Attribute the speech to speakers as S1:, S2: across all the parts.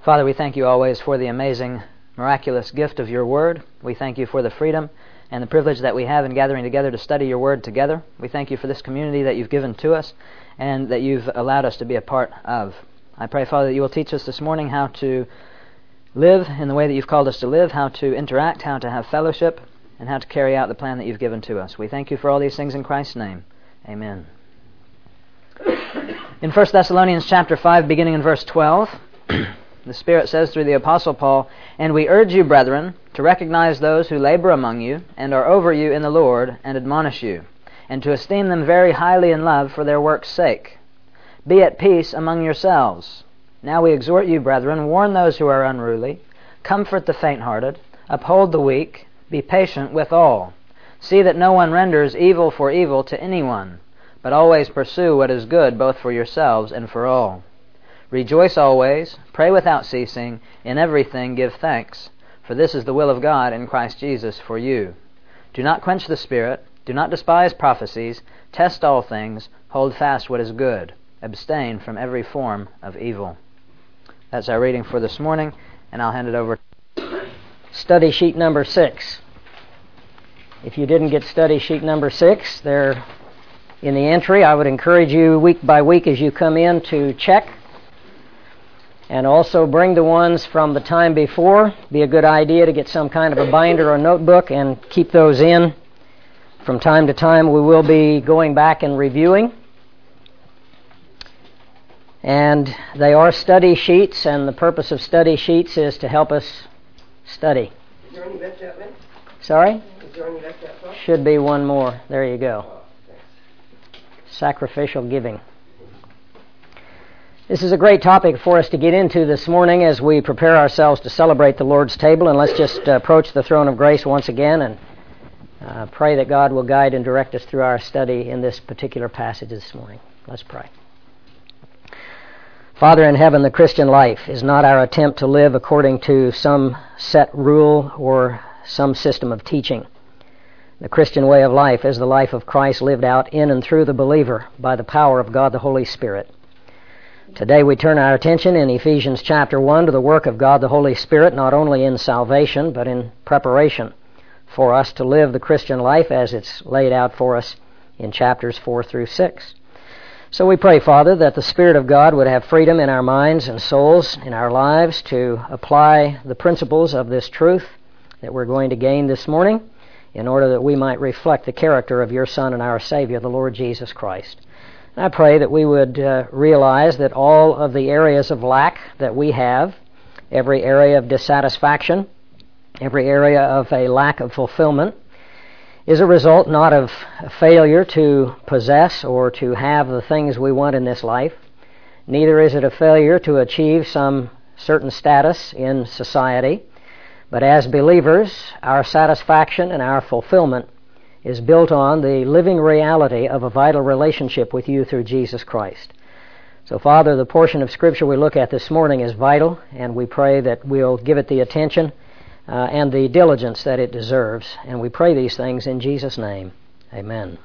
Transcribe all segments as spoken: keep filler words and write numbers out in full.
S1: Father, we thank you always for the amazing, miraculous gift of your Word. We thank you for the freedom and the privilege that we have in gathering together to study your Word together. We thank you for this community that you've given to us and that you've allowed us to be a part of. I pray, Father, that you will teach us this morning how to live in the way that you've called us to live, how to interact, how to have fellowship, and how to carry out the plan that you've given to us. We thank you for all these things in Christ's name. Amen. In First Thessalonians chapter five, beginning in verse twelve, the Spirit says through the Apostle Paul, "And we urge you, brethren, to recognize those who labor among you, and are over you in the Lord, and admonish you, and to esteem them very highly in love for their work's sake. Be at peace among yourselves. Now we exhort you, brethren, warn those who are unruly, comfort the faint-hearted, uphold the weak, be patient with all. See that no one renders evil for evil to anyone, but always pursue what is good both for yourselves and for all. Rejoice always, pray without ceasing, in everything give thanks, for this is the will of God in Christ Jesus for you. Do not quench the Spirit, do not despise prophecies, test all things, hold fast what is good, abstain from every form of evil." That's our reading for this morning, and I'll hand it over.
S2: Study sheet number six. If you didn't get study sheet number six, they're in the entry. I would encourage you week by week as you come in to check. And also bring the ones from the time before. Be a good idea to get some kind of a binder or notebook and keep those in. From time to time we will be going back and reviewing. And they are study sheets, and the purpose of study sheets is to help us study.
S3: Is there any left out, man?
S2: Sorry?
S3: Is there any left out?
S2: Should be one more. There you go.
S3: Oh, thanks.
S2: Sacrificial giving. This is a great topic for us to get into this morning as we prepare ourselves to celebrate the Lord's table. And let's just uh, approach the throne of grace once again and uh, pray that God will guide and direct us through our study in this particular passage this morning. Let's pray. Father in heaven, the Christian life is not our attempt to live according to some set rule or some system of teaching. The Christian way of life is the life of Christ lived out in and through the believer by the power of God the Holy Spirit. Today we turn our attention in Ephesians chapter one to the work of God the Holy Spirit, not only in salvation, but in preparation for us to live the Christian life as it's laid out for us in chapters four through six. So we pray, Father, that the Spirit of God would have freedom in our minds and souls, in our lives, to apply the principles of this truth that we're going to gain this morning in order that we might reflect the character of your Son and our Savior, the Lord Jesus Christ. And I pray that we would uh, realize that all of the areas of lack that we have, every area of dissatisfaction, every area of a lack of fulfillment, is a result not of a failure to possess or to have the things we want in this life. Neither is it a failure to achieve some certain status in society. But as believers, our satisfaction and our fulfillment is built on the living reality of a vital relationship with you through Jesus Christ. So, Father, the portion of Scripture we look at this morning is vital, and we pray that we'll give it the attention Uh, and the diligence that it deserves. And we pray these things in Jesus' name. Amen.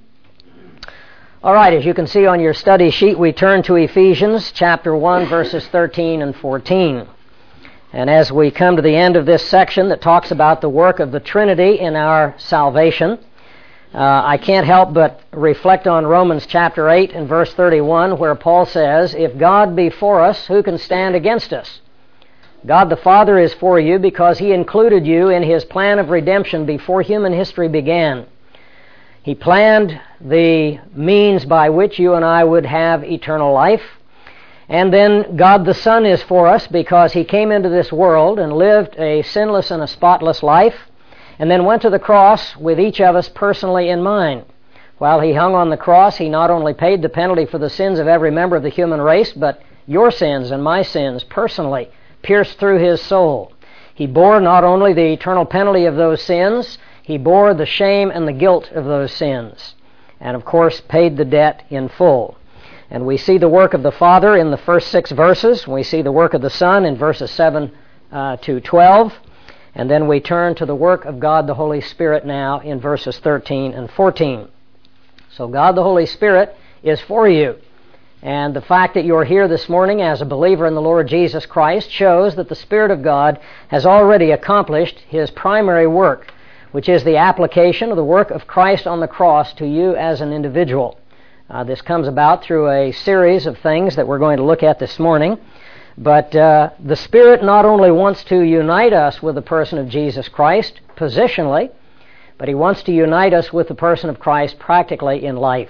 S2: All right, as you can see on your study sheet, we turn to Ephesians chapter one, verses thirteen and fourteen. And as we come to the end of this section that talks about the work of the Trinity in our salvation, uh, I can't help but reflect on Romans chapter eight and verse thirty-one, where Paul says, "If God be for us, who can stand against us? God the Father is for you because He included you in His plan of redemption before human history began. He planned the means by which you and I would have eternal life. And then God the Son is for us because He came into this world and lived a sinless and a spotless life, and then went to the cross with each of us personally in mind. While He hung on the cross, He not only paid the penalty for the sins of every member of the human race, but your sins and my sins personally, pierced through His soul. He bore not only the eternal penalty of those sins, He bore the shame and the guilt of those sins, and of course paid the debt in full. And we see the work of the Father in the first six verses. We see the work of the Son in verses seven uh, to twelve. And then we turn to the work of God the Holy Spirit now in verses thirteen and fourteen. So God the Holy Spirit is for you. And the fact that you're here this morning as a believer in the Lord Jesus Christ shows that the Spirit of God has already accomplished His primary work, which is the application of the work of Christ on the cross to you as an individual. Uh, this comes about through a series of things that we're going to look at this morning. But uh, the Spirit not only wants to unite us with the person of Jesus Christ positionally, but He wants to unite us with the person of Christ practically in life.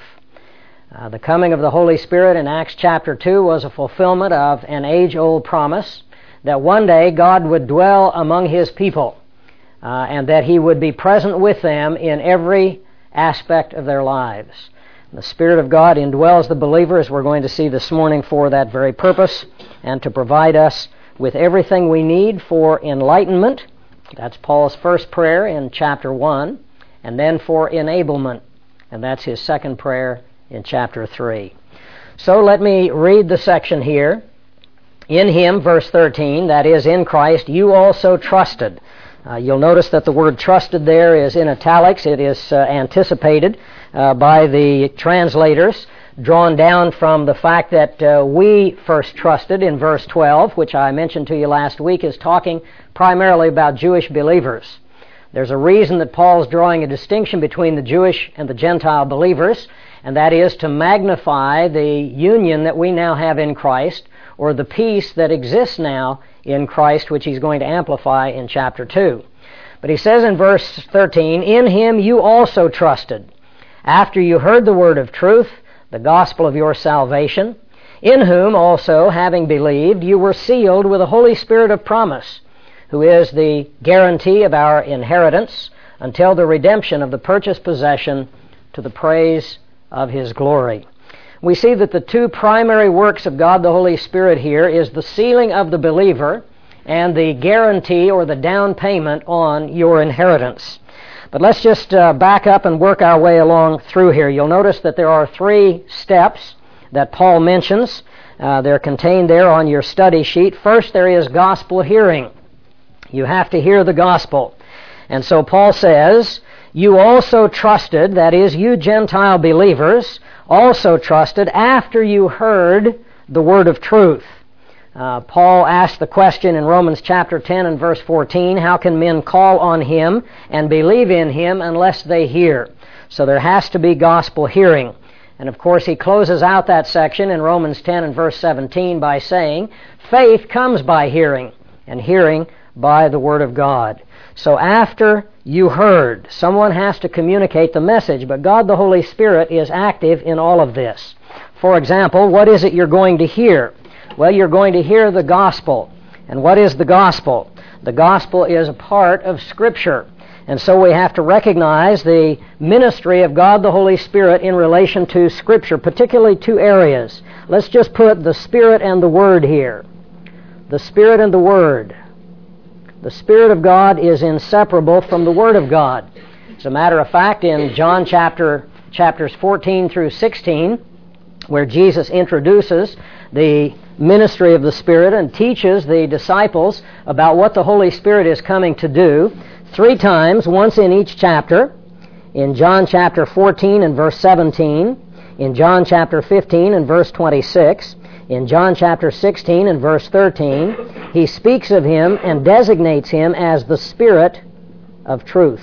S2: Uh, the coming of the Holy Spirit in Acts chapter two was a fulfillment of an age-old promise that one day God would dwell among His people uh, and that He would be present with them in every aspect of their lives. The Spirit of God indwells the believer, as we're going to see this morning, for that very purpose and to provide us with everything we need for enlightenment. That's Paul's first prayer in chapter one, and then for enablement, and that's his second prayer in chapter three. So let me read the section here. In Him, verse thirteen, that is, in Christ, you also trusted. Uh, you'll notice that the word trusted there is in italics. It is uh, anticipated uh, by the translators, drawn down from the fact that uh, we first trusted in verse twelve, which I mentioned to you last week, is talking primarily about Jewish believers. There's a reason that Paul's drawing a distinction between the Jewish and the Gentile believers, and that is to magnify the union that we now have in Christ, or the peace that exists now in Christ, which he's going to amplify in chapter two. But he says in verse thirteen, in Him you also trusted, after you heard the word of truth, the gospel of your salvation, in whom also, having believed, you were sealed with the Holy Spirit of promise, who is the guarantee of our inheritance until the redemption of the purchased possession to the praise of His glory. We see that the two primary works of God the Holy Spirit here is the sealing of the believer and the guarantee or the down payment on your inheritance. But let's just uh, back up and work our way along through here. You'll notice that there are three steps that Paul mentions. Uh, they're contained there on your study sheet. First, there is gospel hearing. You have to hear the gospel. And so Paul says, you also trusted, that is, you Gentile believers, also trusted after you heard the word of truth. Uh, Paul asked the question in Romans chapter ten and verse fourteen, how can men call on Him and believe in Him unless they hear? So there has to be gospel hearing. And of course he closes out that section in Romans ten and verse seventeen by saying, faith comes by hearing, and hearing by the word of God. So after you heard, someone has to communicate the message, but God the Holy Spirit is active in all of this. For example, what is it you're going to hear? Well, you're going to hear the gospel. And what is the gospel? The gospel is a part of Scripture. And so we have to recognize the ministry of God the Holy Spirit in relation to Scripture, particularly two areas. Let's just put the Spirit and the Word here. The Spirit and the Word. The Spirit of God is inseparable from the Word of God. As a matter of fact, in John chapter chapters fourteen through sixteen, where Jesus introduces the ministry of the Spirit and teaches the disciples about what the Holy Spirit is coming to do, three times, once in each chapter, in John chapter fourteen and verse seventeen, in John chapter fifteen and verse twenty-six, in John chapter sixteen and verse thirteen, he speaks of Him and designates Him as the Spirit of truth.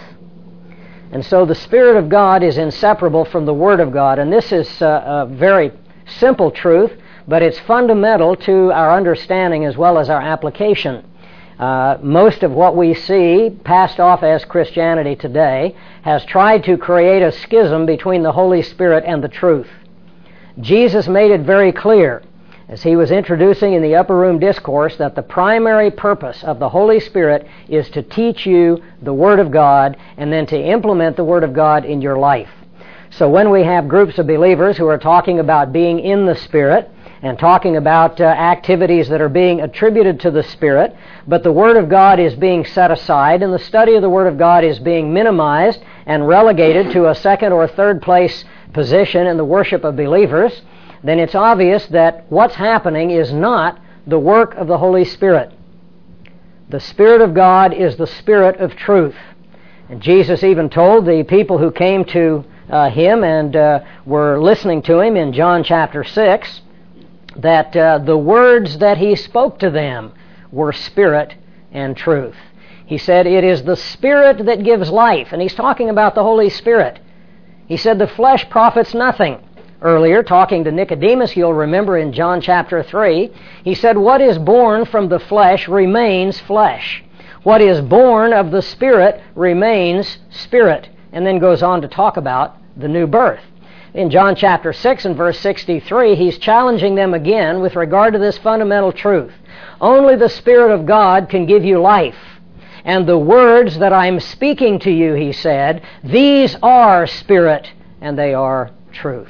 S2: And so the Spirit of God is inseparable from the Word of God. And this is a, a very simple truth, but it's fundamental to our understanding as well as our application. Uh, most of what we see passed off as Christianity today has tried to create a schism between the Holy Spirit and the truth. Jesus made it very clear as He was introducing in the Upper Room Discourse that the primary purpose of the Holy Spirit is to teach you the Word of God and then to implement the Word of God in your life. So when we have groups of believers who are talking about being in the Spirit and talking about uh, activities that are being attributed to the Spirit, but the Word of God is being set aside and the study of the Word of God is being minimized and relegated to a second or third place position in the worship of believers, then it's obvious that what's happening is not the work of the Holy Spirit. The Spirit of God is the Spirit of truth. And Jesus even told the people who came to uh, Him and uh, were listening to Him in John chapter six, that uh, the words that he spoke to them were spirit and truth. He said, it is the Spirit that gives life. And he's talking about the Holy Spirit. He said, the flesh profits nothing. Earlier, talking to Nicodemus, you'll remember in John chapter three, he said, what is born from the flesh remains flesh. What is born of the Spirit remains spirit. And then goes on to talk about the new birth. In John chapter six and verse sixty-three, he's challenging them again with regard to this fundamental truth. Only the Spirit of God can give you life. And the words that I'm speaking to you, he said, these are spirit and they are truth.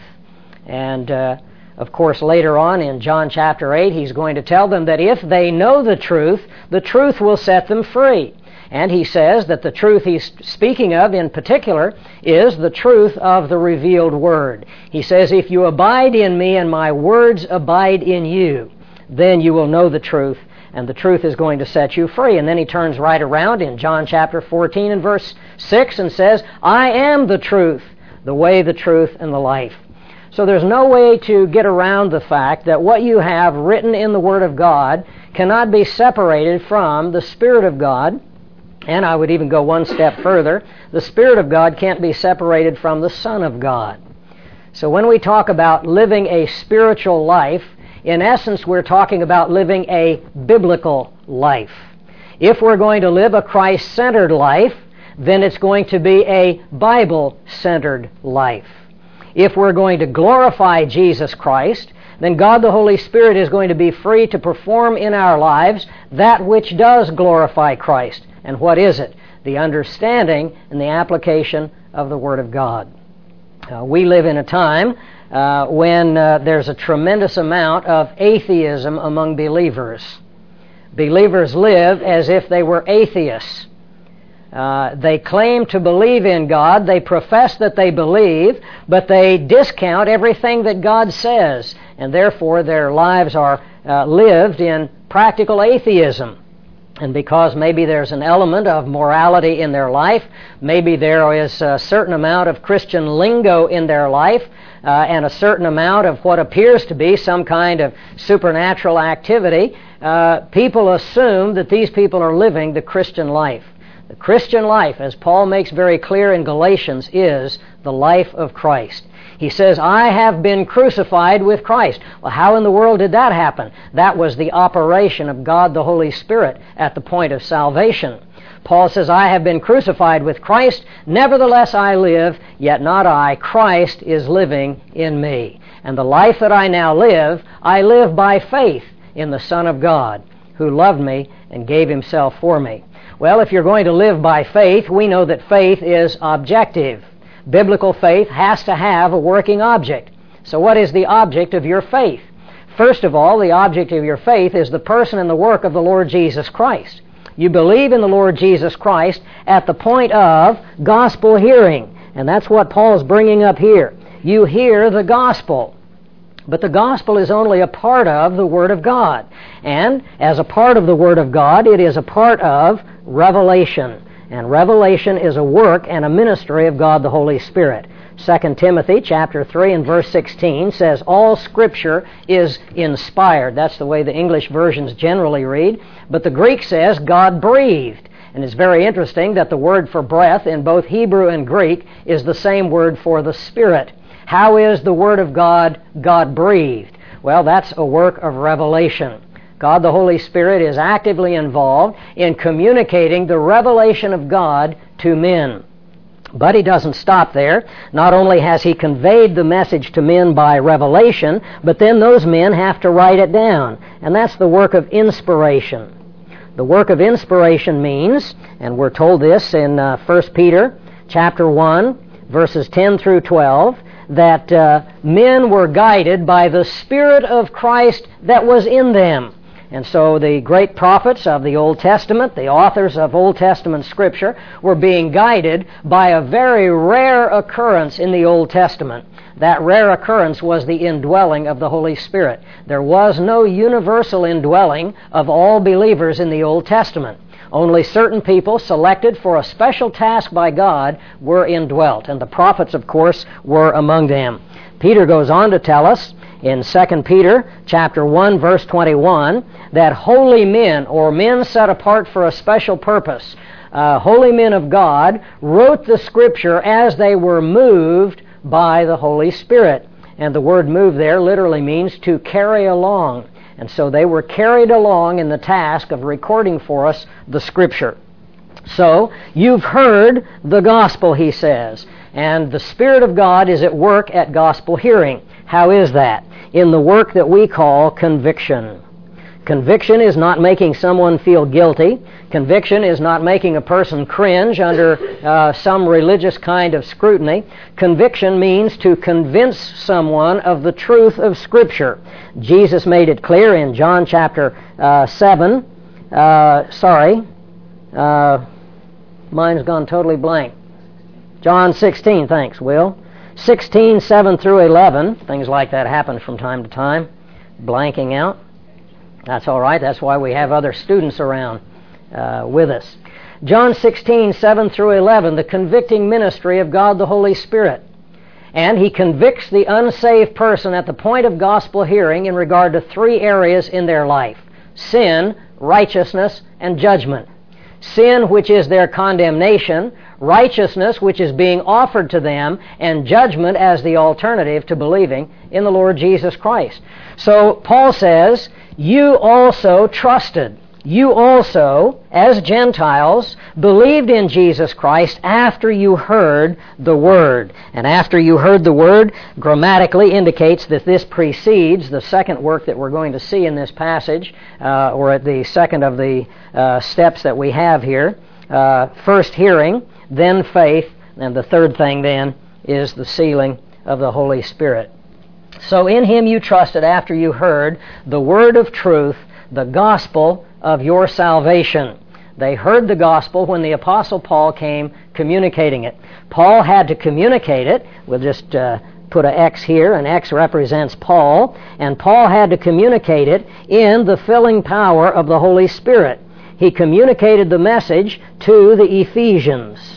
S2: And, uh, of course, later on in John chapter eight, he's going to tell them that if they know the truth, the truth will set them free. And he says that the truth he's speaking of in particular is the truth of the revealed Word. He says, if you abide in me and my words abide in you, then you will know the truth, and the truth is going to set you free. And then he turns right around in John chapter fourteen and verse six and says, I am the truth, the way, the truth, and the life. So there's no way to get around the fact that what you have written in the Word of God cannot be separated from the Spirit of God. And I would even go one step further. The Spirit of God can't be separated from the Son of God. So when we talk about living a spiritual life, in essence, we're talking about living a biblical life. If we're going to live a Christ-centered life, then it's going to be a Bible-centered life. If we're going to glorify Jesus Christ, then God the Holy Spirit is going to be free to perform in our lives that which does glorify Christ. And what is it? The understanding and the application of the Word of God. Uh, we live in a time uh, when uh, there's a tremendous amount of atheism among believers. Believers live as if they were atheists. Uh, they claim to believe in God, they profess that they believe, but they discount everything that God says, and therefore their lives are uh, lived in practical atheism. And because maybe there's an element of morality in their life, maybe there is a certain amount of Christian lingo in their life, uh, and a certain amount of what appears to be some kind of supernatural activity, uh, people assume that these people are living the Christian life. The Christian life, as Paul makes very clear in Galatians, is the life of Christ. He says, I have been crucified with Christ. Well, how in the world did that happen? That was the operation of God the Holy Spirit at the point of salvation. Paul says, I have been crucified with Christ, nevertheless I live, yet not I, Christ is living in me. And the life that I now live, I live by faith in the Son of God, who loved me and gave himself for me. Well, if you're going to live by faith, we know that faith is objective. Biblical faith has to have a working object. So what is the object of your faith? First of all, the object of your faith is the person and the work of the Lord Jesus Christ. You believe in the Lord Jesus Christ at the point of gospel hearing. And that's what Paul's bringing up here. You hear the gospel. But the gospel is only a part of the Word of God. And as a part of the Word of God, it is a part of revelation. And revelation is a work and a ministry of God the Holy Spirit. Second Timothy chapter three and verse sixteen says, all Scripture is inspired. That's the way the English versions generally read. But the Greek says God breathed. And it's very interesting that the word for breath in both Hebrew and Greek is the same word for the Spirit. How is the Word of God God-breathed? Well, that's a work of revelation. God the Holy Spirit is actively involved in communicating the revelation of God to men. But He doesn't stop there. Not only has He conveyed the message to men by revelation, but then those men have to write it down. And that's the work of inspiration. The work of inspiration means, and we're told this in uh, First Peter chapter one, verses ten through twelve, that uh, men were guided by the Spirit of Christ that was in them. And so the great prophets of the Old Testament, the authors of Old Testament Scripture, were being guided by a very rare occurrence in the Old Testament. That rare occurrence was the indwelling of the Holy Spirit. There was no universal indwelling of all believers in the Old Testament. Only certain people selected for a special task by God were indwelt, and the prophets, of course, were among them. Peter goes on to tell us in Second Peter chapter one, verse twenty-one, that holy men, or men set apart for a special purpose, uh, holy men of God, wrote the Scripture as they were moved by the Holy Spirit. And the word move there literally means to carry along. And so they were carried along in the task of recording for us the Scripture. So, you've heard the gospel, he says, and the Spirit of God is at work at gospel hearing. How is that? In the work that we call conviction. Conviction is not making someone feel guilty. Conviction is not making a person cringe under uh, some religious kind of scrutiny. Conviction means to convince someone of the truth of Scripture. Jesus made it clear in John chapter uh, seven. Uh, sorry. Uh, mine's gone totally blank. John sixteen, thanks, Will. sixteen, seven through eleven. Things like that happen from time to time. Blanking out. That's all right. That's why we have other students around uh, with us. John sixteen, seven through eleven, the convicting ministry of God the Holy Spirit. And he convicts the unsaved person at the point of gospel hearing in regard to three areas in their life: sin, righteousness, and judgment. Sin, which is their condemnation; righteousness, which is being offered to them; and judgment as the alternative to believing in the Lord Jesus Christ. So Paul says, you also trusted. You also, as Gentiles, believed in Jesus Christ after you heard the Word. And after you heard the Word grammatically indicates that this precedes the second work that we're going to see in this passage, uh, or at the second of the uh, steps that we have here. Uh, first hearing, then faith, and the third thing then is the sealing of the Holy Spirit. So in Him you trusted after you heard the word of truth, the gospel of your salvation. They heard the gospel when the Apostle Paul came communicating it. Paul had to communicate it. We'll just uh, put an X here. An X represents Paul. And Paul had to communicate it in the filling power of the Holy Spirit. He communicated the message to the Ephesians.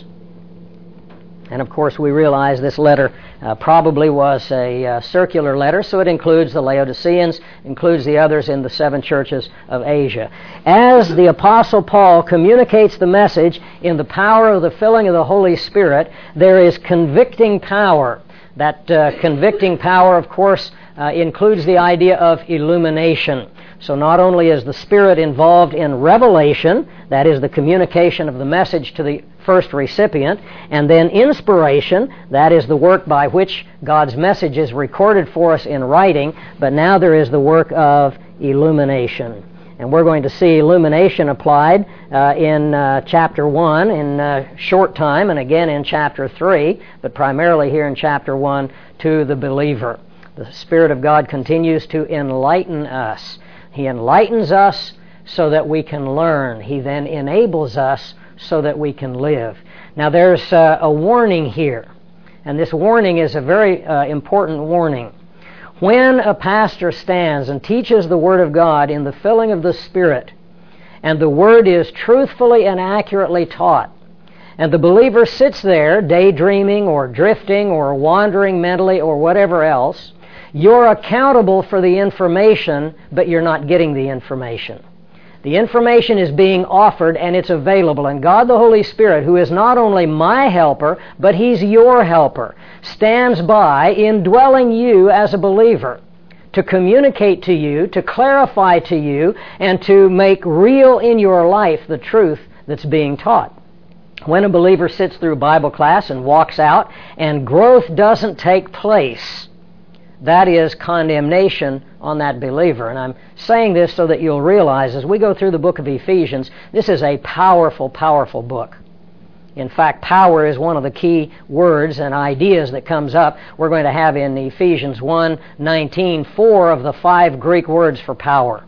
S2: And of course we realize this letter uh, probably was a uh, circular letter, so it includes the Laodiceans, includes the others in the seven churches of Asia. As the Apostle Paul communicates the message in the power of the filling of the Holy Spirit, there is convicting power. That uh, convicting power, of course, uh, includes the idea of illumination. So not only is the Spirit involved in revelation, that is the communication of the message to the first recipient, and then inspiration, that is the work by which God's message is recorded for us in writing, but now there is the work of illumination. And we're going to see illumination applied uh, in uh, chapter one in a short time, and again in chapter three, but primarily here in chapter one to the believer. The Spirit of God continues to enlighten us. He enlightens us so that we can learn. He then enables us so that we can live. Now there's uh, a warning here, and this warning is a very uh, important warning. When a pastor stands and teaches the Word of God in the filling of the Spirit, and the Word is truthfully and accurately taught, and the believer sits there daydreaming or drifting or wandering mentally or whatever else, you're accountable for the information, but you're not getting the information. The information is being offered and it's available, and God the Holy Spirit, who is not only my helper, but He's your helper, stands by indwelling you as a believer to communicate to you, to clarify to you, and to make real in your life the truth that's being taught. When a believer sits through Bible class and walks out and growth doesn't take place, that is condemnation on that believer. And I'm saying this so that you'll realize as we go through the book of Ephesians, this is a powerful, powerful book. In fact, power is one of the key words and ideas that comes up. We're going to have in Ephesians one nineteen four of the five Greek words for power.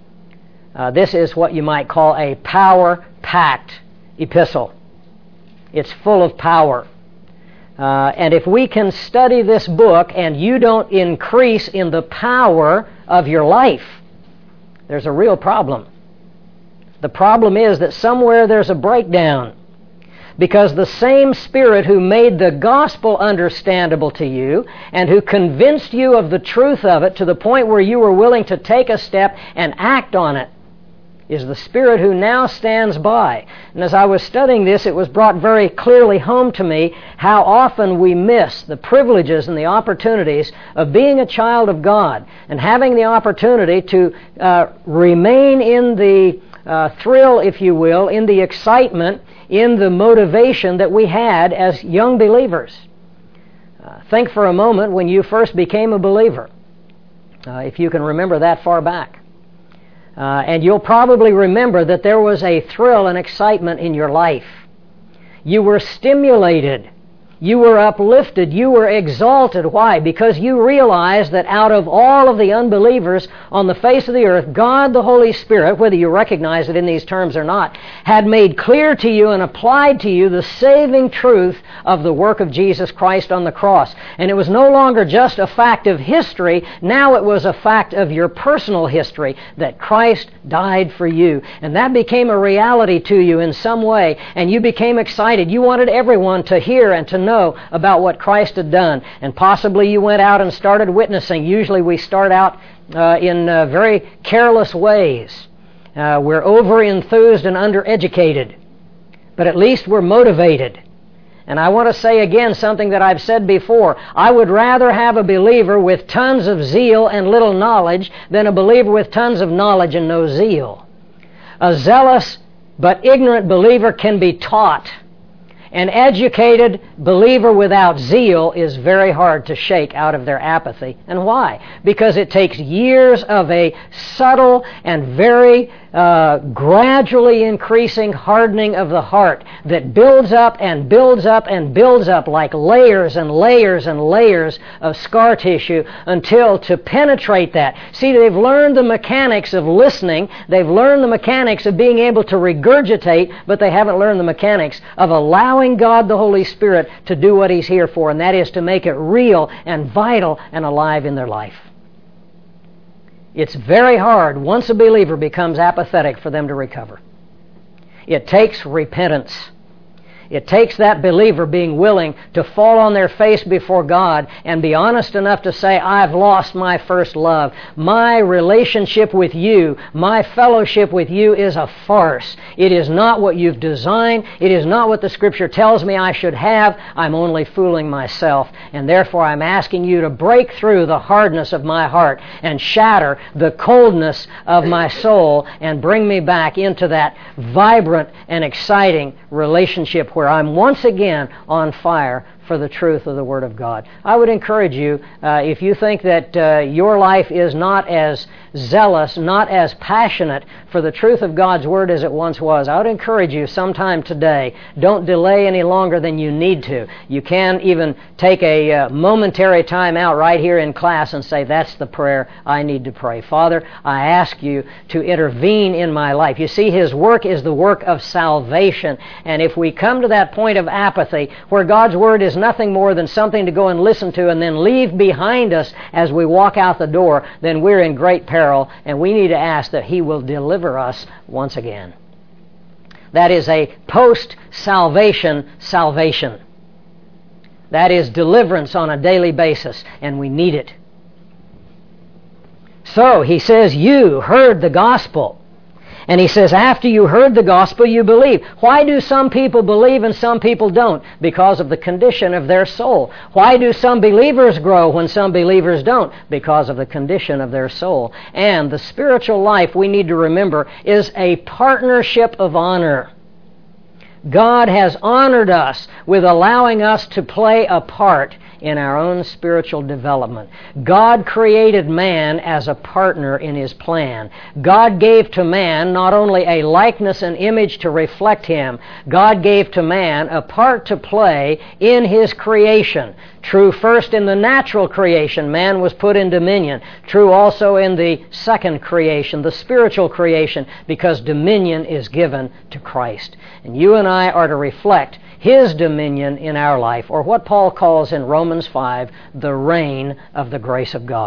S2: Uh, this is what you might call a power-packed epistle. It's full of power. Uh, and if we can study this book and you don't increase in the power of your life, there's a real problem. The problem is that somewhere there's a breakdown. because the same Spirit who made the gospel understandable to you and who convinced you of the truth of it to the point where you were willing to take a step and act on it is the Spirit who now stands by. And as I was studying this, it was brought very clearly home to me how often we miss the privileges and the opportunities of being a child of God and having the opportunity to uh, remain in the uh, thrill, if you will, in the excitement, in the motivation that we had as young believers. Uh, think for a moment when you first became a believer, uh, if you can remember that far back. Uh, and you'll probably remember that there was a thrill and excitement in your life. You were stimulated. You were uplifted. You were exalted. Why? Because you realized that out of all of the unbelievers on the face of the earth, God the Holy Spirit, whether you recognize it in these terms or not, had made clear to you and applied to you the saving truth of the work of Jesus Christ on the cross. And it was no longer just a fact of history. Now it was a fact of your personal history that Christ died for you. And that became a reality to you in some way. And you became excited. You wanted everyone to hear and to know about what Christ had done. And possibly you went out and started witnessing. Usually we start out uh, in uh, very careless ways. Uh, we're over-enthused and undereducated. But at least we're motivated. And I want to say again something that I've said before. I would rather have a believer with tons of zeal and little knowledge than a believer with tons of knowledge and no zeal. A zealous but ignorant believer can be taught. An educated believer without zeal is very hard to shake out of their apathy. And why? Because it takes years of a subtle and very uh, gradually increasing hardening of the heart that builds up and builds up and builds up like layers and layers and layers of scar tissue until to penetrate that. See, they've learned the mechanics of listening. They've learned the mechanics of being able to regurgitate, but they haven't learned the mechanics of allowing God the Holy Spirit to do what He's here for, and that is to make it real and vital and alive in their life. It's very hard, once a believer becomes apathetic, for them to recover. It takes repentance. It takes that believer being willing to fall on their face before God and be honest enough to say, I've lost my first love. My relationship with you, my fellowship with you is a farce. It is not what you've designed. It is not what the Scripture tells me I should have. I'm only fooling myself. And therefore I'm asking you to break through the hardness of my heart and shatter the coldness of my soul and bring me back into that vibrant and exciting relationship where I'm once again on fire for the truth of the Word of God. I would encourage you, uh, if you think that uh, your life is not as zealous, not as passionate for the truth of God's Word as it once was, I would encourage you sometime today, don't delay any longer than you need to. You can even take a uh, momentary time out right here in class and say, that's the prayer I need to pray. Father, I ask you to intervene in my life. You see, His work is the work of salvation, and if we come to that point of apathy where God's Word is nothing more than something to go and listen to and then leave behind us as we walk out the door, then we're in great peril, and we need to ask that He will deliver us once again. That is a post-salvation salvation. That is deliverance on a daily basis, and we need it. So, he says, you heard the gospel. And he says, after you heard the gospel, you believe. Why do some people believe and some people don't? Because of the condition of their soul. Why do some believers grow when some believers don't? Because of the condition of their soul. And the spiritual life, we need to remember, is a partnership of honor. God has honored us with allowing us to play a part in our own spiritual development. God created man as a partner in His plan. God gave to man not only a likeness and image to reflect Him, God gave to man a part to play in His creation. True first in the natural creation, man was put in dominion. True also in the second creation, the spiritual creation, because dominion is given to Christ. And you and I are to reflect His dominion in our life, or what Paul calls in Romans five, the reign of the grace of God.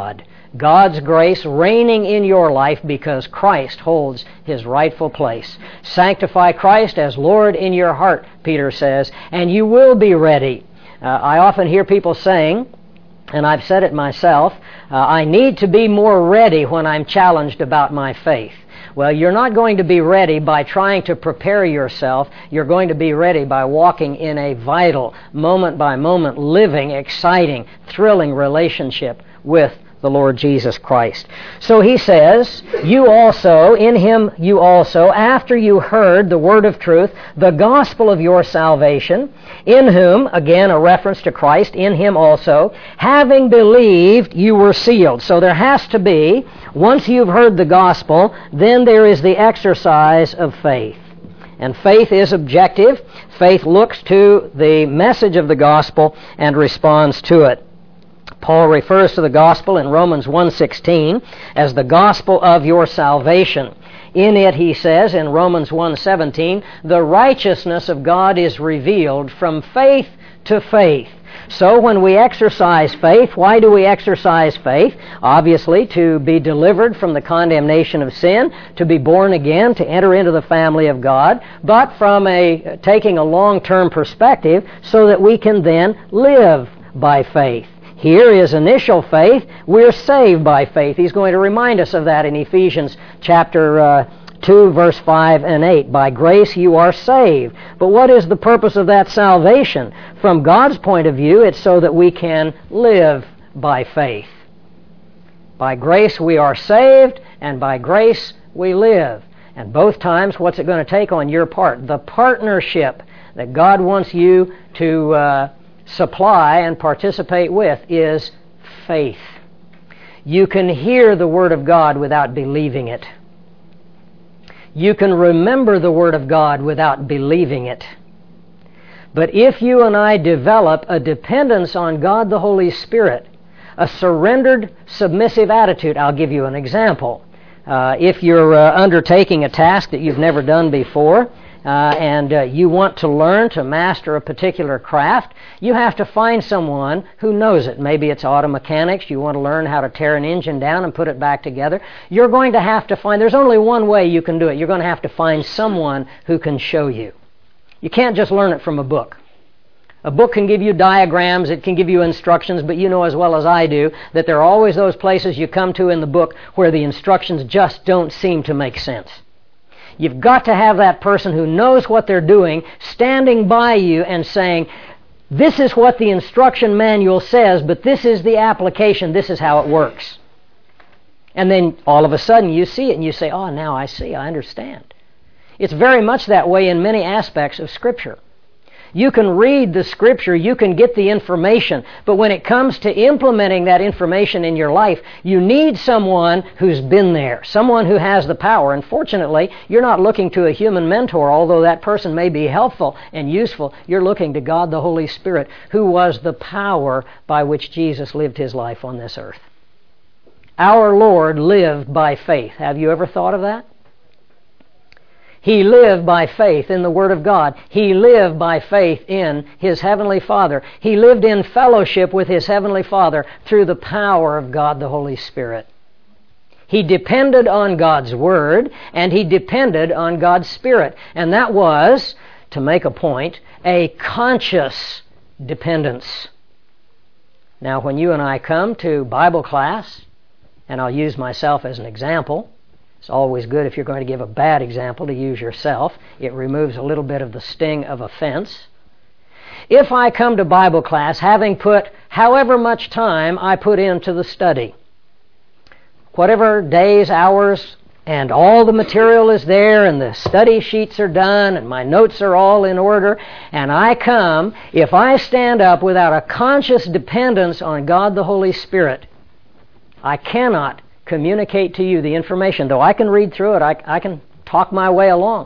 S2: God's grace reigning in your life because Christ holds His rightful place. Sanctify Christ as Lord in your heart, Peter says, and you will be ready. Uh, I often hear people saying, and I've said it myself, uh, I need to be more ready when I'm challenged about my faith. Well, you're not going to be ready by trying to prepare yourself. You're going to be ready by walking in a vital, moment-by-moment, living, exciting, thrilling relationship with the Lord Jesus Christ. So he says, you also, in Him you also, after you heard the word of truth, the gospel of your salvation, in whom, again a reference to Christ, in Him also, having believed, you were sealed. So there has to be, once you've heard the gospel, then there is the exercise of faith. And faith is objective. Faith looks to the message of the gospel and responds to it. Paul refers to the gospel in Romans one sixteen as the gospel of your salvation. In it, he says, in Romans one seventeen, the righteousness of God is revealed from faith to faith. So when we exercise faith, why do we exercise faith? Obviously, to be delivered from the condemnation of sin, to be born again, to enter into the family of God, but from a taking a long-term perspective so that we can then live by faith. Here is initial faith. We're saved by faith. He's going to remind us of that in Ephesians chapter uh, two, verse five and eight. By grace you are saved. But what is the purpose of that salvation? From God's point of view, it's so that we can live by faith. By grace we are saved, and by grace we live. And both times, what's it going to take on your part? The partnership that God wants you to uh, supply and participate with is faith. You can hear the Word of God without believing it. You can remember the Word of God without believing it. But if you and I develop a dependence on God the Holy Spirit, a surrendered, submissive attitude, I'll give you an example. Uh, if you're uh, undertaking a task that you've never done before, Uh, and uh, you want to learn to master a particular craft, you have to find someone who knows it. Maybe it's auto mechanics. You want to learn how to tear an engine down and put it back together. You're going to have to find, there's only one way you can do it. You're going to have to find someone who can show you. You can't just learn it from a book. A book can give you diagrams, it can give you instructions, but you know as well as I do that there are always those places you come to in the book where the instructions just don't seem to make sense. You've got to have that person who knows what they're doing standing by you and saying, this is what the instruction manual says, but this is the application, this is how it works. And then all of a sudden you see it and you say, oh, now I see, I understand. It's very much that way in many aspects of Scripture. You can read the Scripture, you can get the information, but when it comes to implementing that information in your life, you need someone who's been there, someone who has the power. And fortunately, you're not looking to a human mentor, although that person may be helpful and useful. You're looking to God the Holy Spirit, who was the power by which Jesus lived His life on this earth. Our Lord lived by faith. Have you ever thought of that? He lived by faith in the Word of God. He lived by faith in His Heavenly Father. He lived in fellowship with His Heavenly Father through the power of God the Holy Spirit. He depended on God's Word, and He depended on God's Spirit. And that was, to make a point, a conscious dependence. Now, when you and I come to Bible class, and I'll use myself as an example, it's always good if you're going to give a bad example to use yourself. It removes a little bit of the sting of offense. If I come to Bible class having put however much time I put into the study, whatever days, hours, and all the material is there, and the study sheets are done, and my notes are all in order, and I come, if I stand up without a conscious dependence on God the Holy Spirit, I cannot communicate to you the information. Though I can read through it, I, I can talk my way along.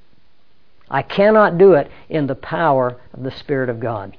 S2: I cannot do it in the power of the Spirit of God.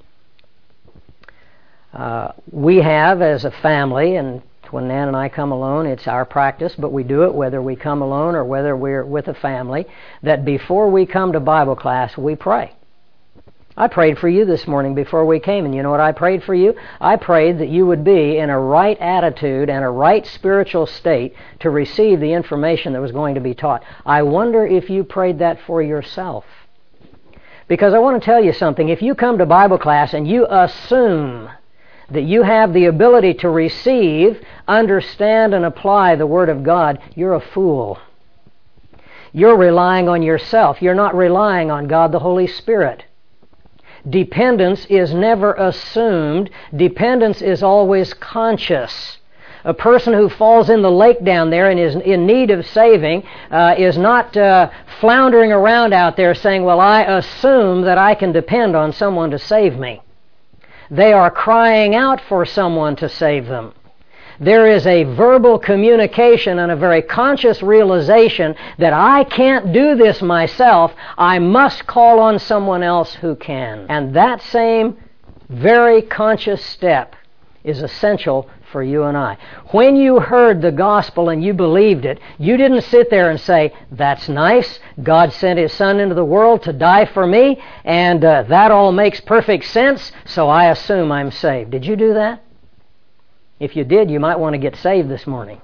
S2: Uh, we have, as a family, and when Nan and I come alone, it's our practice, but we do it whether we come alone or whether we're with a family, that before we come to Bible class, we pray. I prayed for you this morning before we came, and you know what I prayed for you? I prayed that you would be in a right attitude and a right spiritual state to receive the information that was going to be taught. I wonder if you prayed that for yourself. Because I want to tell you something. If you come to Bible class and you assume that you have the ability to receive, understand, and apply the Word of God, you're a fool. You're relying on yourself. You're not relying on God the Holy Spirit. Dependence is never assumed. Dependence is always conscious. A person who falls in the lake down there and is in need of saving uh, is not uh, floundering around out there saying, well, I assume that I can depend on someone to save me. They are crying out for someone to save them. There is a verbal communication and a very conscious realization that I can't do this myself. I must call on someone else who can. And that same very conscious step is essential for you and I. When you heard the gospel and you believed it, you didn't sit there and say, that's nice, God sent His Son into the world to die for me, and uh, that all makes perfect sense, so I assume I'm saved. Did you do that? If you did, you might want to get saved this morning.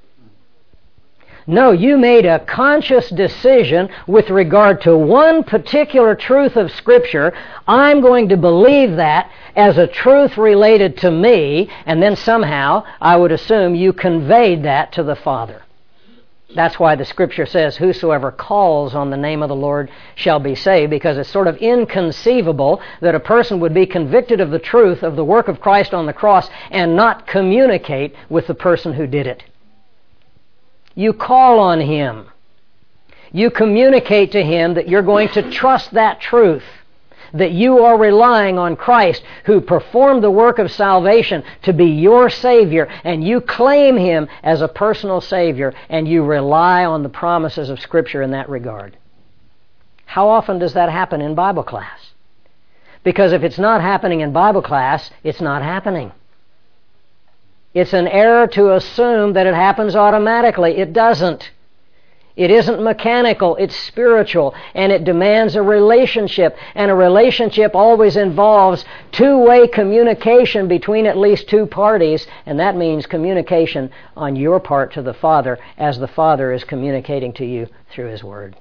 S2: No, you made a conscious decision with regard to one particular truth of Scripture. I'm going to believe that as a truth related to me, and then somehow, I would assume, you conveyed that to the Father. That's why the Scripture says, whosoever calls on the name of the Lord shall be saved, because it's sort of inconceivable that a person would be convicted of the truth of the work of Christ on the cross and not communicate with the person who did it. You call on Him. You communicate to Him that you're going to trust that truth, that you are relying on Christ who performed the work of salvation to be your Savior, and you claim Him as a personal Savior, and you rely on the promises of Scripture in that regard. How often does that happen in Bible class? Because if it's not happening in Bible class, it's not happening. It's an error to assume that it happens automatically. It doesn't. It isn't mechanical, it's spiritual, and it demands a relationship. And a relationship always involves two-way communication between at least two parties, and that means communication on your part to the Father as the Father is communicating to you through His Word.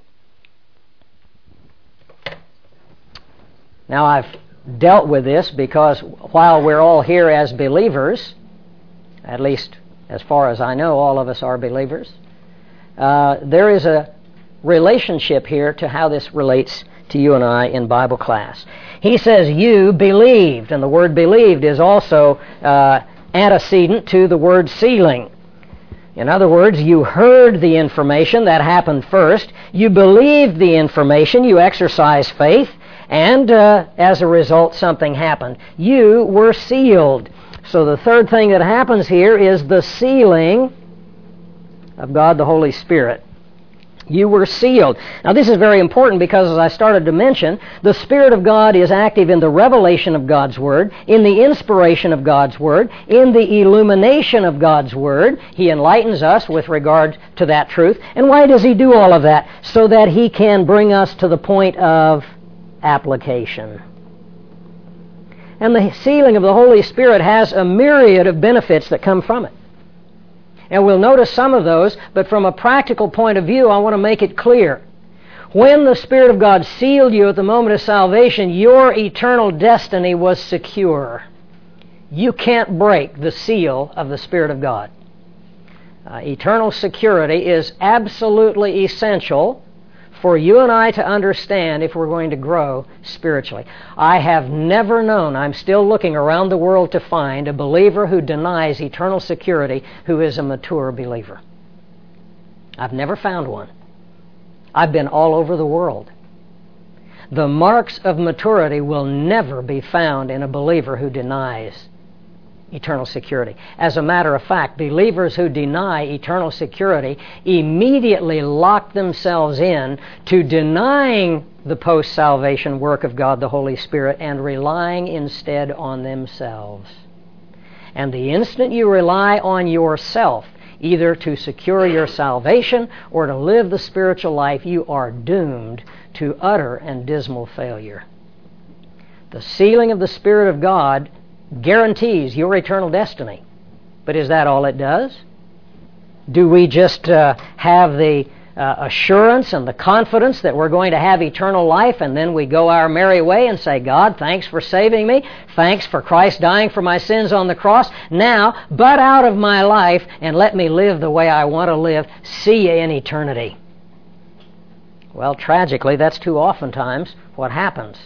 S2: Now, I've dealt with this because while we're all here as believers, at least as far as I know, all of us are believers, Uh, there is a relationship here to how this relates to you and I in Bible class. He says, you believed, and the word believed is also uh, antecedent to the word sealing. In other words, you heard the information, that happened first. You believed the information, you exercised faith, and uh, as a result, something happened. You were sealed. So the third thing that happens here is the sealing of God the Holy Spirit. You were sealed. Now this is very important because, as I started to mention, the Spirit of God is active in the revelation of God's Word, in the inspiration of God's Word, in the illumination of God's Word. He enlightens us with regard to that truth. And why does He do all of that? So that He can bring us to the point of application. And the sealing of the Holy Spirit has a myriad of benefits that come from it. And we'll notice some of those, but from a practical point of view, I want to make it clear. When the Spirit of God sealed you at the moment of salvation, your eternal destiny was secure. You can't break the seal of the Spirit of God. Uh, eternal security is absolutely essential for you and I to understand if we're going to grow spiritually. I have never known, I'm still looking around the world to find a believer who denies eternal security who is a mature believer. I've never found one. I've been all over the world. The marks of maturity will never be found in a believer who denies eternal security. As a matter of fact, believers who deny eternal security immediately lock themselves in to denying the post-salvation work of God the Holy Spirit and relying instead on themselves. And the instant you rely on yourself, either to secure your salvation or to live the spiritual life, you are doomed to utter and dismal failure. The sealing of the Spirit of God guarantees your eternal destiny. But is that all it does? Do we just uh, have the uh, assurance and the confidence that we're going to have eternal life, and then we go our merry way and say, God, thanks for saving me. Thanks for Christ dying for my sins on the cross. Now, butt out of my life and let me live the way I want to live. See you in eternity. Well, tragically, that's too oftentimes what happens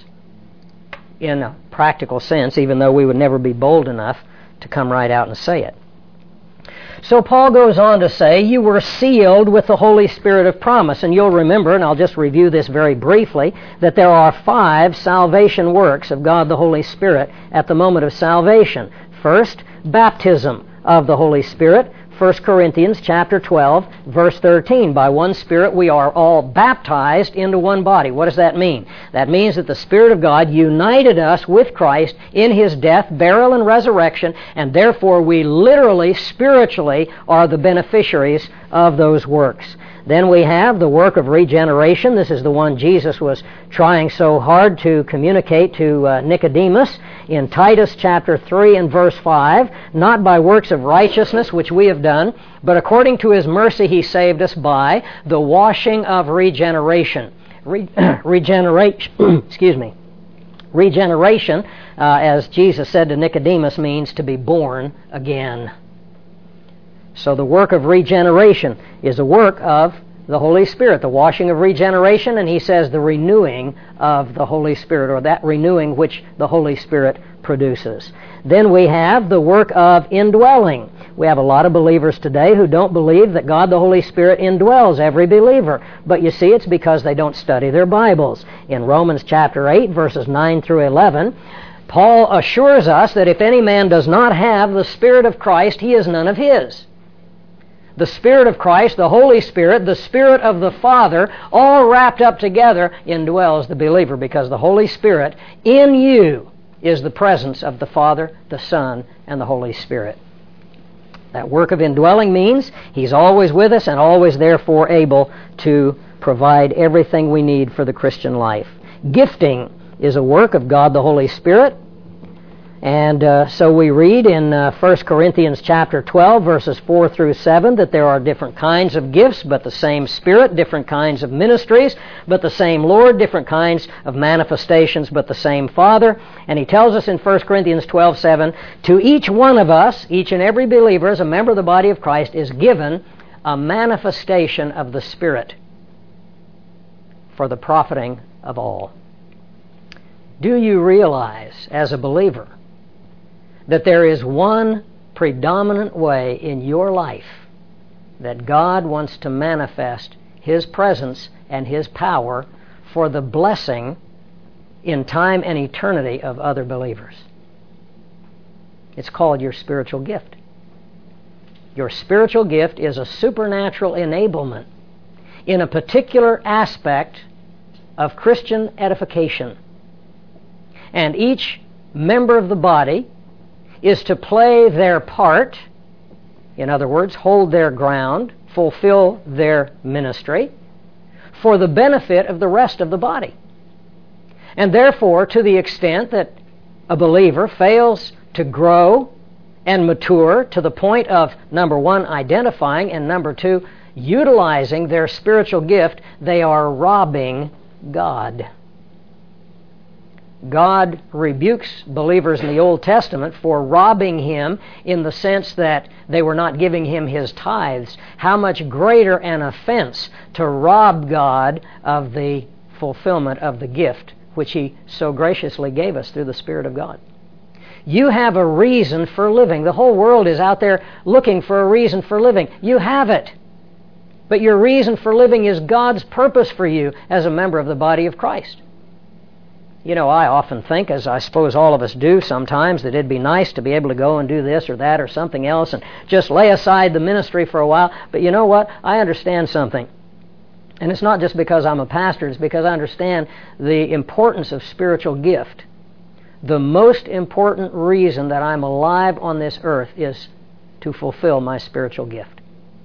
S2: in a practical sense, even though we would never be bold enough to come right out and say it. So Paul goes on to say, you were sealed with the Holy Spirit of promise. And you'll remember, and I'll just review this very briefly, that there are five salvation works of God the Holy Spirit at the moment of salvation. First, baptism of the Holy Spirit. First Corinthians chapter twelve, verse thirteen. By one Spirit we are all baptized into one body. What does that mean? That means that the Spirit of God united us with Christ in His death, burial, and resurrection, and therefore we literally, spiritually, are the beneficiaries of those works. Then we have the work of regeneration. This is the one Jesus was trying so hard to communicate to uh, Nicodemus in Titus chapter three and verse five. Not by works of righteousness which we have done, but according to His mercy He saved us by the washing of regeneration. Re- regeneration, excuse me. Regeneration, uh, as Jesus said to Nicodemus, means to be born again. So the work of regeneration is a work of the Holy Spirit, the washing of regeneration, and he says the renewing of the Holy Spirit, or that renewing which the Holy Spirit produces. Then we have the work of indwelling. We have a lot of believers today who don't believe that God the Holy Spirit indwells every believer. But you see, it's because they don't study their Bibles. In Romans chapter eight, verses nine through eleven, Paul assures us that if any man does not have the Spirit of Christ, he is none of his. The Spirit of Christ, the Holy Spirit, the Spirit of the Father, all wrapped up together, indwells the believer, because the Holy Spirit in you is the presence of the Father, the Son, and the Holy Spirit. That work of indwelling means He's always with us and always therefore able to provide everything we need for the Christian life. Gifting is a work of God the Holy Spirit. And uh, so we read in uh, First Corinthians chapter twelve, verses four through seven, that there are different kinds of gifts, but the same Spirit, different kinds of ministries, but the same Lord, different kinds of manifestations, but the same Father. And he tells us in First Corinthians twelve seven, to each one of us, each and every believer as a member of the body of Christ, is given a manifestation of the Spirit for the profiting of all. Do you realize, as a believer, that there is one predominant way in your life that God wants to manifest His presence and His power for the blessing in time and eternity of other believers? It's called your spiritual gift. Your spiritual gift is a supernatural enablement in a particular aspect of Christian edification. And each member of the body is to play their part, in other words, hold their ground, fulfill their ministry, for the benefit of the rest of the body. And therefore, to the extent that a believer fails to grow and mature to the point of, number one, identifying, and number two, utilizing their spiritual gift, they are robbing God. God rebukes believers in the Old Testament for robbing Him in the sense that they were not giving Him His tithes. How much greater an offense to rob God of the fulfillment of the gift which He so graciously gave us through the Spirit of God. You have a reason for living. The whole world is out there looking for a reason for living. You have it. But your reason for living is God's purpose for you as a member of the body of Christ. You know, I often think, as I suppose all of us do sometimes, that it'd be nice to be able to go and do this or that or something else and just lay aside the ministry for a while. But you know what? I understand something. And it's not just because I'm a pastor, it's because I understand the importance of spiritual gift. The most important reason that I'm alive on this earth is to fulfill my spiritual gift.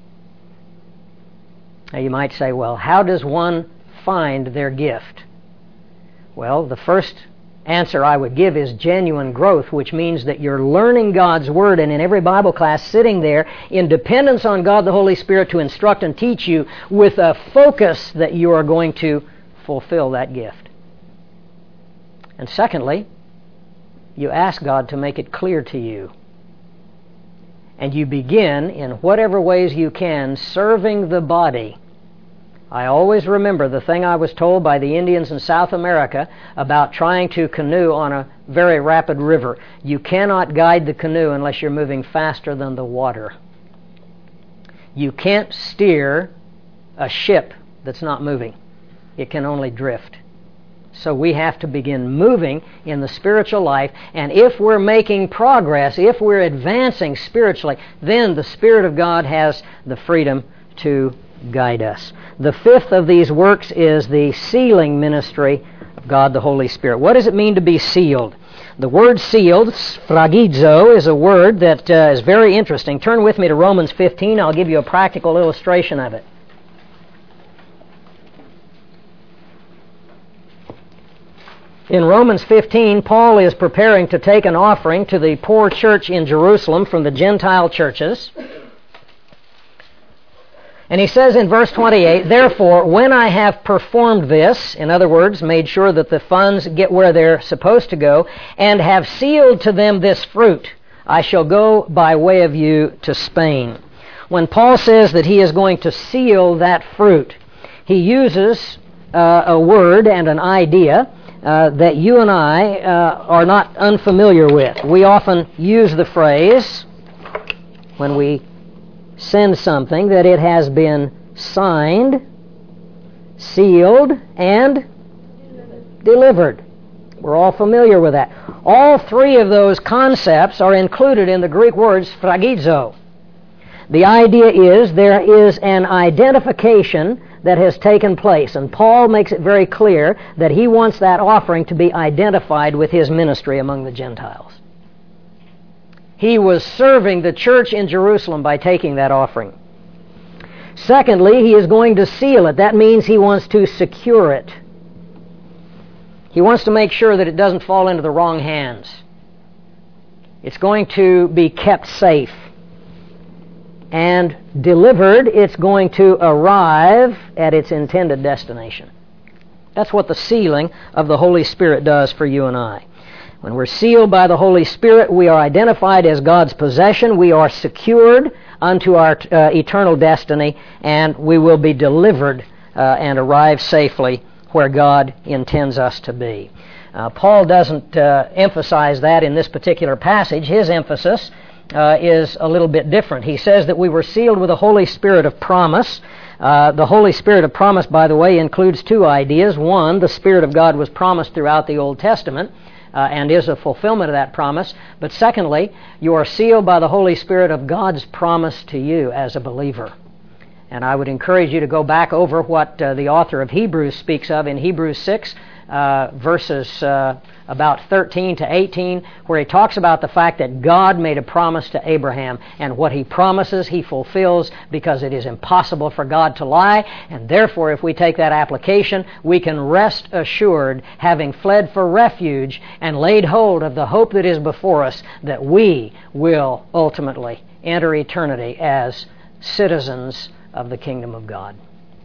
S2: Now you might say, well, how does one find their gift? Well, the first answer I would give is genuine growth, which means that you're learning God's Word, and in every Bible class sitting there in dependence on God the Holy Spirit to instruct and teach you with a focus that you are going to fulfill that gift. And secondly, you ask God to make it clear to you. And you begin, in whatever ways you can, serving the body. I always remember the thing I was told by the Indians in South America about trying to canoe on a very rapid river. You cannot guide the canoe unless you're moving faster than the water. You can't steer a ship that's not moving. It can only drift. So we have to begin moving in the spiritual life, and if we're making progress, if we're advancing spiritually, then the Spirit of God has the freedom to guide us. The fifth of these works is the sealing ministry of God the Holy Spirit. What does it mean to be sealed? The word sealed, sphragizo, is a word that uh, is very interesting. Turn with me to Romans fifteen. I'll give you a practical illustration of it. In Romans fifteen, Paul is preparing to take an offering to the poor church in Jerusalem from the Gentile churches. And he says in verse twenty-eight, "Therefore, when I have performed this," in other words, made sure that the funds get where they're supposed to go, "and have sealed to them this fruit, I shall go by way of you to Spain." When Paul says that he is going to seal that fruit, he uses uh, a word and an idea uh, that you and I uh, are not unfamiliar with. We often use the phrase, when we send something, that it has been signed, sealed, and delivered. We're all familiar with that. All three of those concepts are included in the Greek word sphragizo. The idea is there is an identification that has taken place, and Paul makes it very clear that he wants that offering to be identified with his ministry among the Gentiles. He was serving the church in Jerusalem by taking that offering. Secondly, he is going to seal it. That means he wants to secure it. He wants to make sure that it doesn't fall into the wrong hands. It's going to be kept safe. And delivered, it's going to arrive at its intended destination. That's what the sealing of the Holy Spirit does for you and I. When we're sealed by the Holy Spirit, we are identified as God's possession. We are secured unto our uh, eternal destiny, and we will be delivered uh, and arrive safely where God intends us to be. Uh, Paul doesn't uh, emphasize that in this particular passage. His emphasis uh, is a little bit different. He says that we were sealed with the Holy Spirit of promise. Uh, the Holy Spirit of promise, by the way, includes two ideas. One, the Spirit of God was promised throughout the Old Testament, Uh, and is a fulfillment of that promise. But secondly, you are sealed by the Holy Spirit of God's promise to you as a believer. And I would encourage you to go back over what uh, the author of Hebrews speaks of in Hebrews six, uh, verses uh, about thirteen to eighteen, where he talks about the fact that God made a promise to Abraham, and what he promises he fulfills, because it is impossible for God to lie, and therefore if we take that application, we can rest assured, having fled for refuge and laid hold of the hope that is before us, that we will ultimately enter eternity as citizens of the kingdom of God.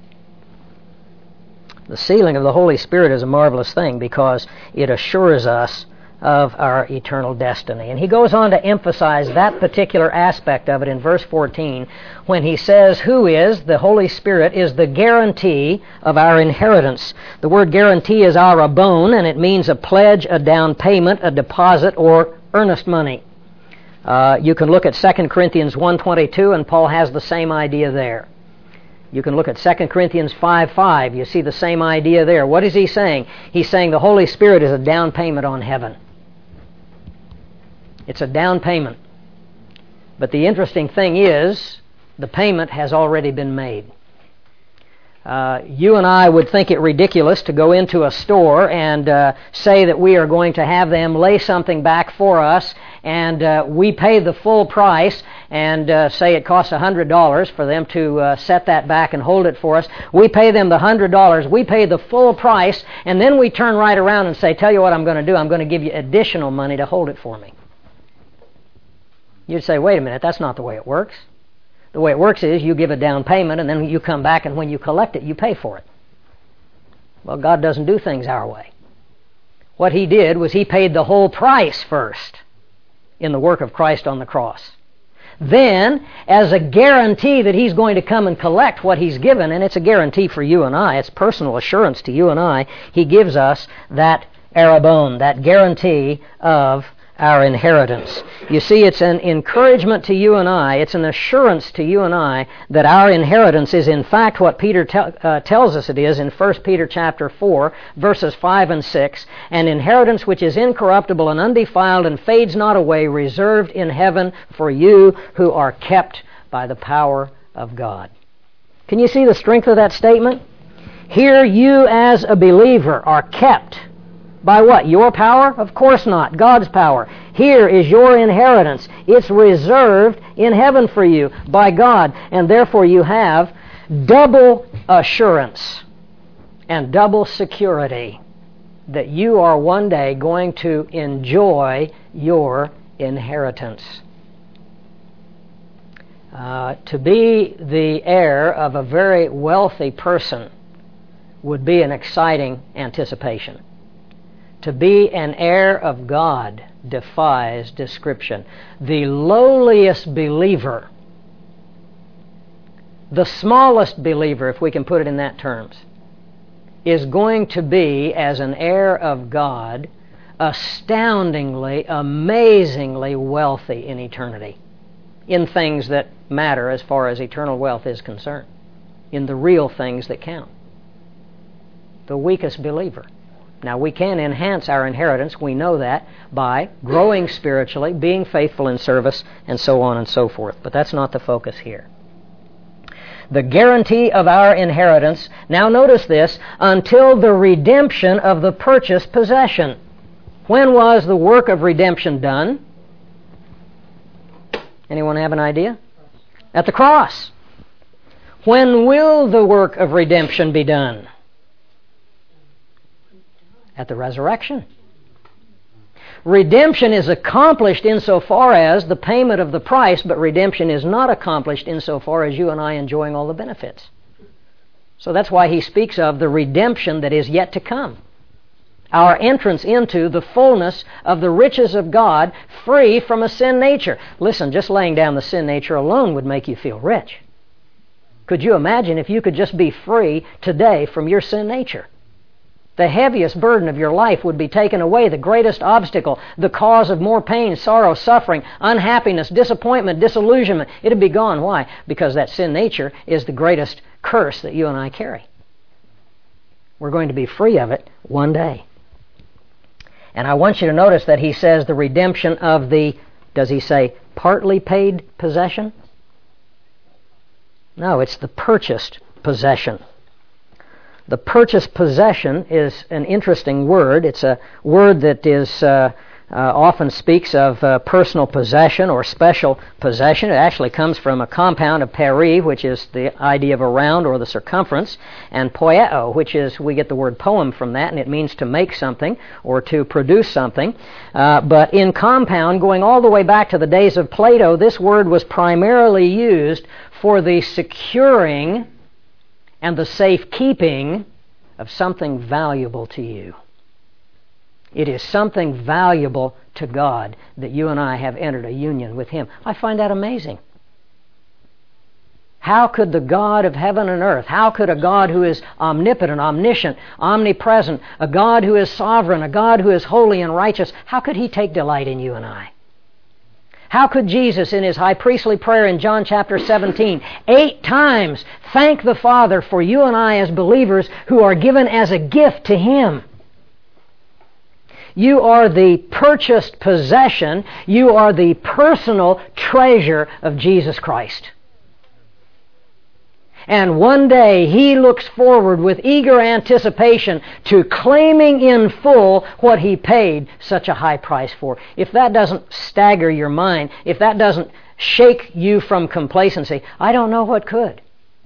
S2: The sealing of the Holy Spirit is a marvelous thing because it assures us of our eternal destiny. And he goes on to emphasize that particular aspect of it in verse fourteen when he says, who is, the Holy Spirit, is the guarantee of our inheritance. The word guarantee is arabon, and it means a pledge, a down payment, a deposit, or earnest money. Uh, you can look at Second Corinthians one twenty-two, and Paul has the same idea there. You can look at Second Corinthians five five. You see the same idea there. What is he saying? He's saying the Holy Spirit is a down payment on heaven. It's a down payment. But the interesting thing is, the payment has already been made. Uh, you and I would think it ridiculous to go into a store and uh, say that we are going to have them lay something back for us, and uh, we pay the full price and uh, say it costs one hundred dollars for them to uh, set that back and hold it for us. We pay them the one hundred dollars. We pay the full price, and then we turn right around and say, tell you what I'm going to do. I'm going to give you additional money to hold it for me. You'd say, wait a minute, that's not the way it works. The way it works is you give a down payment, and then you come back, and when you collect it, you pay for it. Well, God doesn't do things our way. What He did was He paid the whole price first in the work of Christ on the cross. Then, as a guarantee that He's going to come and collect what He's given, and it's a guarantee for you and I, it's personal assurance to you and I, He gives us that arabon, that guarantee of our inheritance. You see, it's an encouragement to you and I, it's an assurance to you and I that our inheritance is in fact what Peter te- uh, tells us it is in First Peter chapter four, verses five and six, an inheritance which is incorruptible and undefiled and fades not away, reserved in heaven for you who are kept by the power of God. Can you see the strength of that statement? Here you as a believer are kept. By what? Your power? Of course not. God's power. Here is your inheritance. It's reserved in heaven for you by God. And therefore you have double assurance and double security that you are one day going to enjoy your inheritance. Uh, to be the heir of a very wealthy person would be an exciting anticipation. To be an heir of God defies description. The lowliest believer, the smallest believer, if we can put it in that terms, is going to be, as an heir of God, astoundingly, amazingly wealthy in eternity, in things that matter as far as eternal wealth is concerned, in the real things that count. The weakest believer. Now, we can enhance our inheritance, we know that, by growing spiritually, being faithful in service, and so on and so forth. But that's not the focus here. The guarantee of our inheritance, now notice this, until the redemption of the purchased possession. When was the work of redemption done? Anyone have an idea? At the cross. When will the work of redemption be done? At the resurrection. Redemption is accomplished insofar as the payment of the price, but redemption is not accomplished insofar as you and I enjoying all the benefits. So that's why he speaks of the redemption that is yet to come. Our entrance into the fullness of the riches of God, free from a sin nature. Listen, just laying down the sin nature alone would make you feel rich. Could you imagine if you could just be free today from your sin nature? The heaviest burden of your life would be taken away, the greatest obstacle, the cause of more pain, sorrow, suffering, unhappiness, disappointment, disillusionment. It would be gone. Why? Because that sin nature is the greatest curse that you and I carry. We're going to be free of it one day. And I want you to notice that he says the redemption of the, does he say partly paid possession? No, it's the purchased possession. The purchased possession is an interesting word. It's a word that is uh, uh, often speaks of uh, personal possession or special possession. It actually comes from a compound of peri, which is the idea of around or the circumference, and poieo, which is, we get the word poem from that, and it means to make something or to produce something. Uh, but in compound, going all the way back to the days of Plato, this word was primarily used for the securing and the safekeeping of something valuable to you. It is something valuable to God that you and I have entered a union with Him. I find that amazing. How could the God of heaven and earth, how could a God who is omnipotent, omniscient, omnipresent, a God who is sovereign, a God who is holy and righteous, how could He take delight in you and I? How could Jesus, in His high priestly prayer in John chapter seventeen, eight times thank the Father for you and I as believers who are given as a gift to Him? You are the purchased possession. You are the personal treasure of Jesus Christ. And one day he looks forward with eager anticipation to claiming in full what he paid such a high price for. If that doesn't stagger your mind, if that doesn't shake you from complacency, I don't know what could.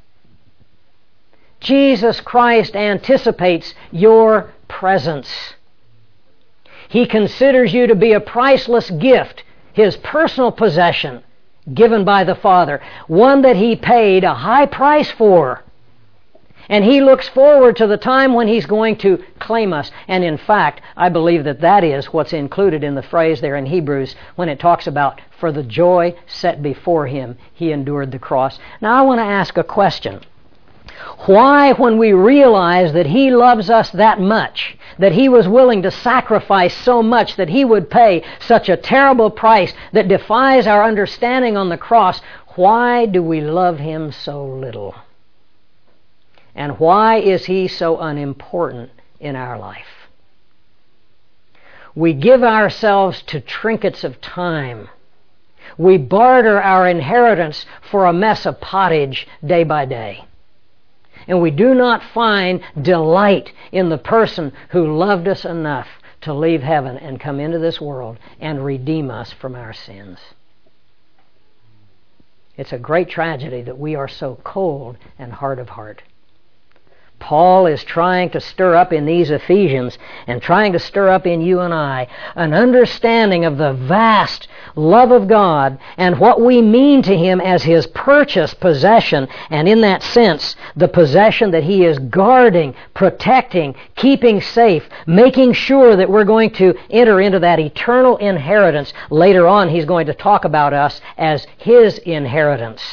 S2: Jesus Christ anticipates your presence. He considers you to be a priceless gift, His personal possession given by the Father, one that He paid a high price for. And He looks forward to the time when He's going to claim us. And in fact, I believe that that is what's included in the phrase there in Hebrews when it talks about, for the joy set before Him, He endured the cross. Now I want to ask a question. Why, when we realize that He loves us that much, that He was willing to sacrifice so much, that He would pay such a terrible price that defies our understanding on the cross, why do we love Him so little? And why is He so unimportant in our life? We give ourselves to trinkets of time. We barter our inheritance for a mess of pottage day by day. And we do not find delight in the person who loved us enough to leave heaven and come into this world and redeem us from our sins. It's a great tragedy that we are so cold and hard of heart. Paul is trying to stir up in these Ephesians and trying to stir up in you and I an understanding of the vast love of God and what we mean to Him as His purchased possession, and in that sense, the possession that He is guarding, protecting, keeping safe, making sure that we're going to enter into that eternal inheritance. Later on, He's going to talk about us as His inheritance.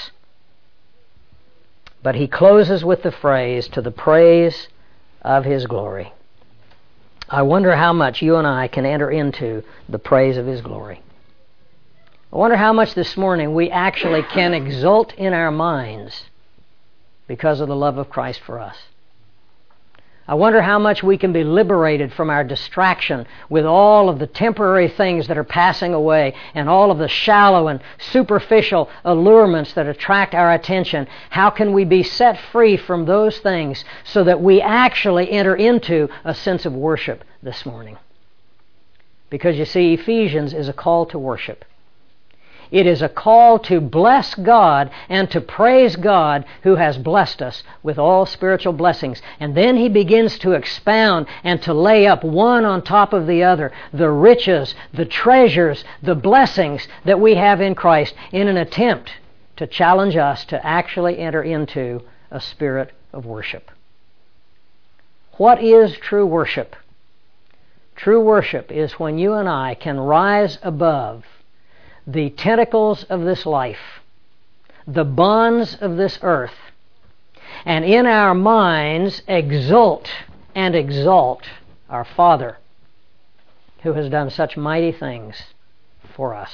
S2: But he closes with the phrase, to the praise of His glory. I wonder how much you and I can enter into the praise of His glory. I wonder how much this morning we actually can exult in our minds because of the love of Christ for us. I wonder how much we can be liberated from our distraction with all of the temporary things that are passing away and all of the shallow and superficial allurements that attract our attention. How can we be set free from those things so that we actually enter into a sense of worship this morning? Because you see, Ephesians is a call to worship. It is a call to bless God and to praise God who has blessed us with all spiritual blessings. And then he begins to expound and to lay up one on top of the other the riches, the treasures, the blessings that we have in Christ in an attempt to challenge us to actually enter into a spirit of worship. What is true worship? True worship is when you and I can rise above the tentacles of this life, the bonds of this earth, and in our minds exult and exalt our Father who has done such mighty things for us.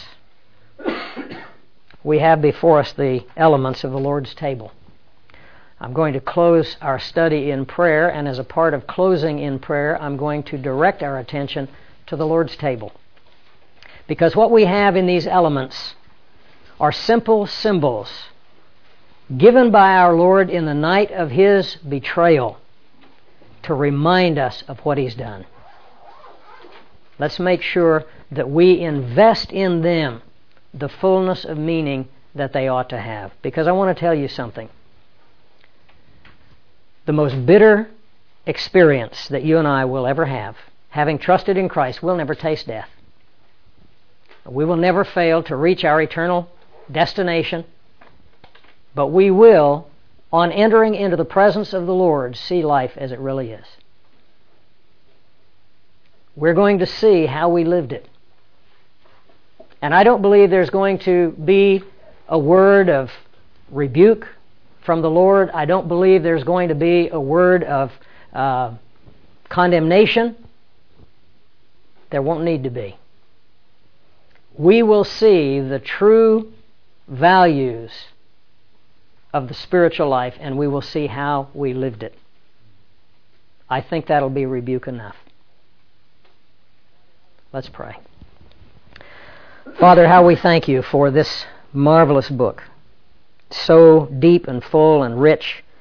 S2: We have before us the elements of the Lord's table. I'm going to close our study in prayer, and as a part of closing in prayer, I'm going to direct our attention to the Lord's table. Because what we have in these elements are simple symbols given by our Lord in the night of His betrayal to remind us of what He's done. Let's make sure that we invest in them the fullness of meaning that they ought to have. Because I want to tell you something. The most bitter experience that you and I will ever have, having trusted in Christ, we'll never taste death. We will never fail to reach our eternal destination, but we will, on entering into the presence of the Lord, see life as it really is. We're going to see how we lived it. And I don't believe there's going to be a word of rebuke from the Lord. I don't believe there's going to be a word of uh, condemnation. There won't need to be. We will see the true values of the spiritual life, and we will see how we lived it. I think that'll be rebuke enough. Let's pray. Father, how we thank You for this marvelous book, so deep and full and rich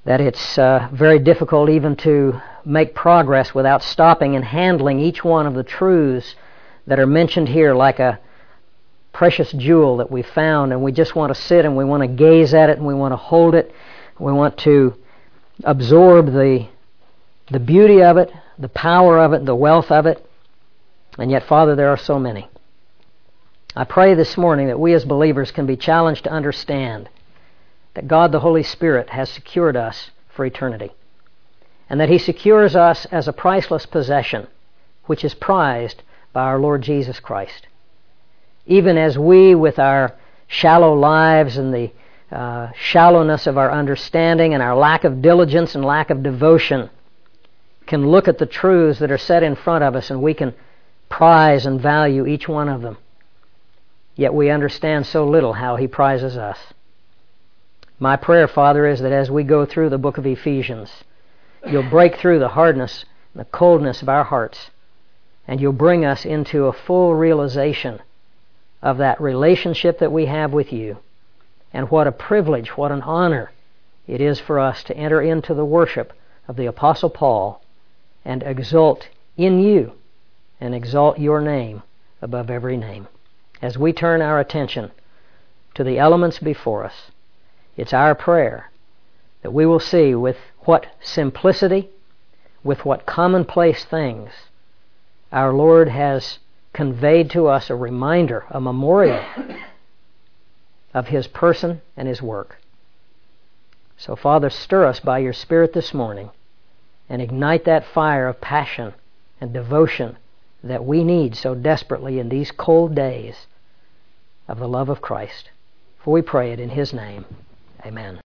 S2: that it's uh, very difficult even to make progress without stopping and handling each one of the truths that are mentioned here like a precious jewel that we found, and we just want to sit and we want to gaze at it and we want to hold it. We want to absorb the the beauty of it, the power of it, the wealth of it. And yet, Father, there are so many. I pray this morning that we as believers can be challenged to understand that God the Holy Spirit has secured us for eternity, and that He secures us as a priceless possession, which is prized by our Lord Jesus Christ. Even as we, with our shallow lives and the uh, shallowness of our understanding and our lack of diligence and lack of devotion, can look at the truths that are set in front of us and we can prize and value each one of them. Yet we understand so little how He prizes us. My prayer, Father, is that as we go through the book of Ephesians, You'll break through the hardness and the coldness of our hearts, and You'll bring us into a full realization of that relationship that we have with You, and what a privilege, what an honor it is for us to enter into the worship of the Apostle Paul and exult in You and exalt Your name above every name. As we turn our attention to the elements before us, it's our prayer that we will see with what simplicity, with what commonplace things our Lord has conveyed to us a reminder, a memorial of His person and His work. So, Father, stir us by Your Spirit this morning and ignite that fire of passion and devotion that we need so desperately in these cold days of the love of Christ. For we pray it in His name. Amen.